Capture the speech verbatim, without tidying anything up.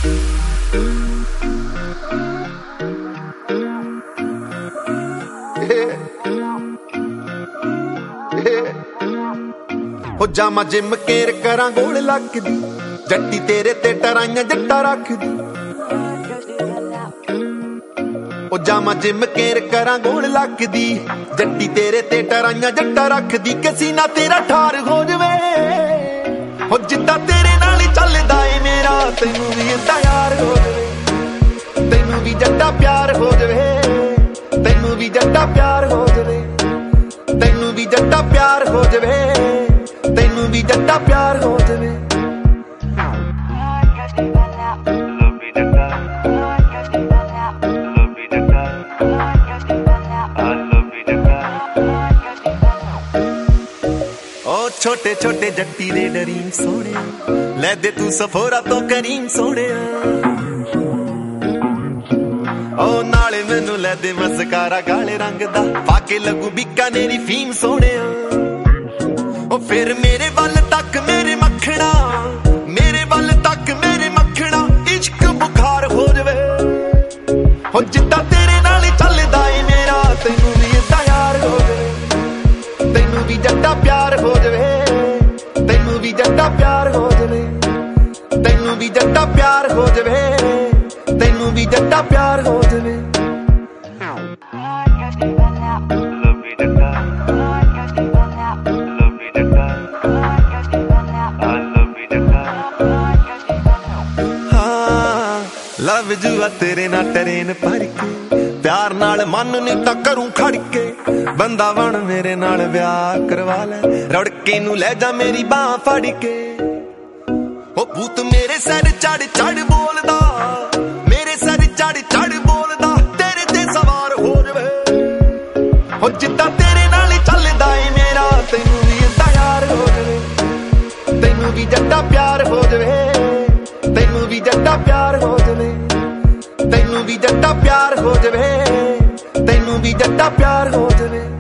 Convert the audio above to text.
ਹੋ ਜਾਮਾ ਜਿਮ ਕੇਰ ਕਰਾਂ ਗੋਲ ਲੱਗਦੀ, ਜੱਟੀ ਤੇਰੇ ਤੇ ਟਰਾਈਆਂ ਜੱਟਾ ਰੱਖਦੀ। ਉਹ ਜਾਮਾ ਜਿਮ ਕੇਰ ਕਰਾਂ ਗੋਲ ਲੱਗਦੀ, ਜੱਟੀ ਤੇਰੇ ਤੇ ਟਰਾਈਆਂ ਜੱਟਾ ਰੱਖਦੀ। ਕਿਸੇ ਨਾ ਤੇਰਾ ਠਾਰ ਹੋ ਜਵੇ, ਹੋ ਜਿੱਦਾਂ ਤੇਰੇ ਨਾਲ ਹੀ ਚੱਲਦਾ ਏ ਮੇਰਾ, ਤੈਨੂੰ ਵੀ ਏਦਾਂ ਯਾਰ ਹੋ ਜਵੇ। ਤੈਨੂੰ ਵੀ ਜੱਟਾ ਪਿਆਰ ਹੋ ਜਵੇ, ਤੈਨੂੰ ਵੀ ਜੱਟਾ ਪਿਆਰ ਹੋ ਜਵੇ, ਤੈਨੂੰ ਵੀ ਜੱਟਾ ਪਿਆਰ ਹੋ ਜਵੇ, ਤੈਨੂੰ ਵੀ ਜੱਟਾ ਪਿਆਰ ਹੋ ਜਵੇ। ਛੋਟੇ ਛੋਟੇ ਜੱਟੀ ਦੇ ਡਰੀਮ ਸੋਹਣਿਆ, ਲੈ ਦੇ ਤੂੰ ਸਫੋਰਾ ਤੋਂ ਕਰੀਮ ਸੋਹਣਿਆ। ਉਹ ਨਾਲੇ ਮੈਨੂੰ ਲੈ ਦੇ ਮਸਕਾਰਾ ਕਾਲੇ ਰੰਗ ਦਾ, ਪਾ ਕੇ ਲੱਗੂ ਬੀਕਾਨੇਰੀ ਫੀਮ ਸੋਹਣਿਆ। ਉਹ ਫਿਰ ਮੇਰੇ ਵੱਲ ਤੱਕ ਮੇਰੇ ਮੱਖਣਾ, ਮੇਰੇ ਵੱਲ ਤੱਕ ਮੇਰੇ ਮੱਖਣਾ, ਇਸ਼ਕ ਬੁਖਾਰ ਹੋ ਜਵੇ। ਹੋ ਜਿੱਦਾਂ ਤੇਰੇ ਨਾਲ ਹੀ ਚੱਲਦਾ ਏ ਮੇਰਾ, ਤੈਨੂੰ ਵੀ ਏਦਾਂ ਯਾਰ ਹੋ ਜਵੇ। ਤੈਨੂੰ ਵੀ ਜੱਟਾ ਪਿਆਰ ਹੋ ਜਵੇ, ਤੈਨੂੰ ਵੀ ਜੱਟਾ ਪਿਆਰ ਹੋ ਜਵੇ, ਤੈਨੂੰ ਵੀ ਜੱਟਾ ਪਿਆਰ ਹੋ ਜਵੇ, ਤੈਨੂੰ ਵੀ ਜੱਟਾ ਪਿਆਰ ਹੋ ਜਵੇ। ਲਵ ਜੂਆ ਤੇਰੇ ਨਾਲ ਟਰੇਨ ਭਰ ਕੇ, ਪਿਆਰ ਨਾਲ ਮਨ ਨਹੀਂ ਤਾਂ ਕਰੂੰ ਖੜ ਕੇ। ਬੰਦਾ ਬਣ ਮੇਰੇ ਨਾਲ ਵਿਆਹ ਕਰਵਾ ਲੈ, ਰੜਕੇ ਨੂੰ ਲੈ ਜਾ ਮੇਰੀ ਬਾਂਹ ਫੜ ਕੇ। ਉਹ ਭੂਤ ਮੇਰੇ ਸਿਰ ਚੜ ਚੜ ਬੋਲਦਾ, ਮੇਰੇ ਸਿਰ ਚੜ ਚੜ ਬੋਲਦਾ, ਤੇਰੇ ਤੇ ਸਵਾਰ ਹੋ ਜਵੇ। ਉਹ ਜਿੱਦਾਂ ਤੇਰੇ ਨਾਲ ਹੀ ਚੱਲਦਾ ਏ ਮੇਰਾ, ਤੈਨੂੰ ਵੀ ਏਦਾਂ ਯਾਰ ਹੋ ਜਵੇ। ਤੈਨੂੰ ਵੀ ਜੱਟਾ ਪਿਆਰ ਹੋ ਜਵੇ, ਤੈਨੂੰ ਵੀ ਜੱਟਾ ਪਿਆਰ ਹੋ ਜਵੇ, ਤੈਨੂੰ ਵੀ ਜੱਟਾ ਪਿਆਰ ਹੋ ਜਵੇ, ਤੈਨੂੰ ਵੀ ਜੱਟਾ ਪਿਆਰ ਹੋ ਜਵੇ।